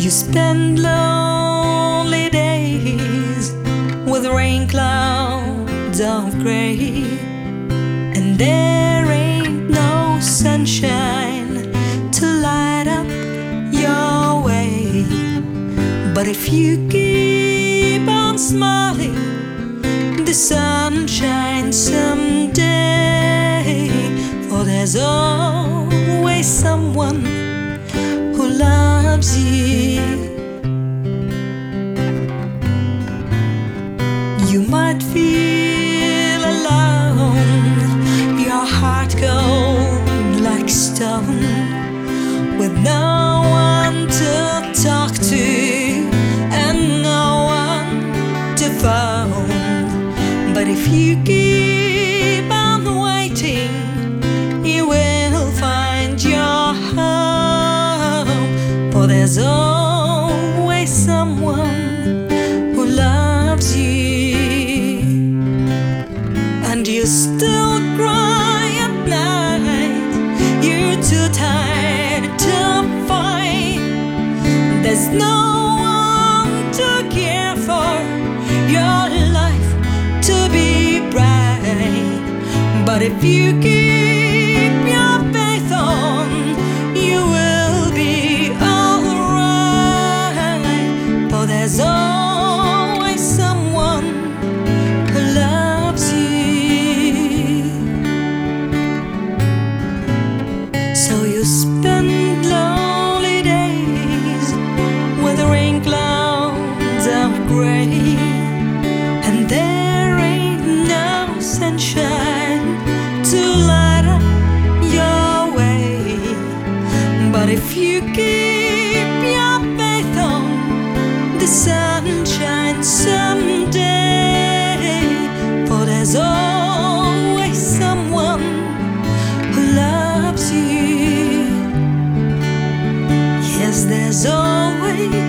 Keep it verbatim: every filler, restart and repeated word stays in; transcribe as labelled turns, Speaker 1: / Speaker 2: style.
Speaker 1: You spend lonely days with rain clouds of gray, and there ain't no sunshine to light up your way. But if you keep on smiling, the sun shines someday. For there's always someone who loves you. You might feel alone, your heart cold like stone, with no one to talk to and no one to phone. But if you keep on waiting, you will find your home. For there's always someone who loves you. And you still cry at night, you're too tired to fight. There's no one to care for, your life to be bright. But if you keep your faith on, you will be alright. For there's always someone who loves you. So you spend lonely days with rain clouds of gray, and there ain't no sunshine to light up your way. But if you keep your faith on, the sun shines someday. For there's always someone who loves you. Yes, there's always